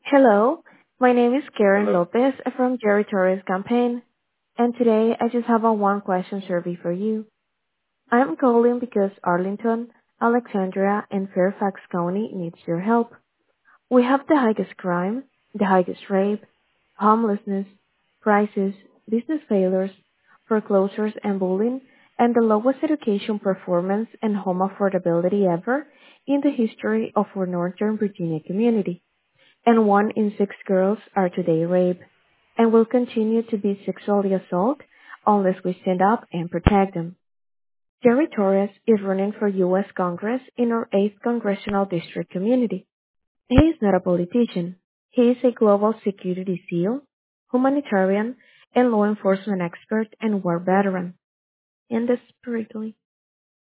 Hello, my name is Karen Hello. Lopez from Jerry Torres campaign, and today I just have a one question survey for you. I'm calling because Arlington, Alexandria, and Fairfax County needs your help. We have the highest crime, the highest rape, homelessness, prices, business failures, foreclosures and bullying, and the lowest education performance and home affordability ever in the history of our Northern Virginia community, and 1 in 6 girls are today raped and will continue to be sexually assaulted unless we stand up and protect them. Jerry Torres is running for U.S. Congress in our 8th Congressional District community. He is not a politician. He is a global security SEAL, humanitarian, and law enforcement expert and war veteran. And desperately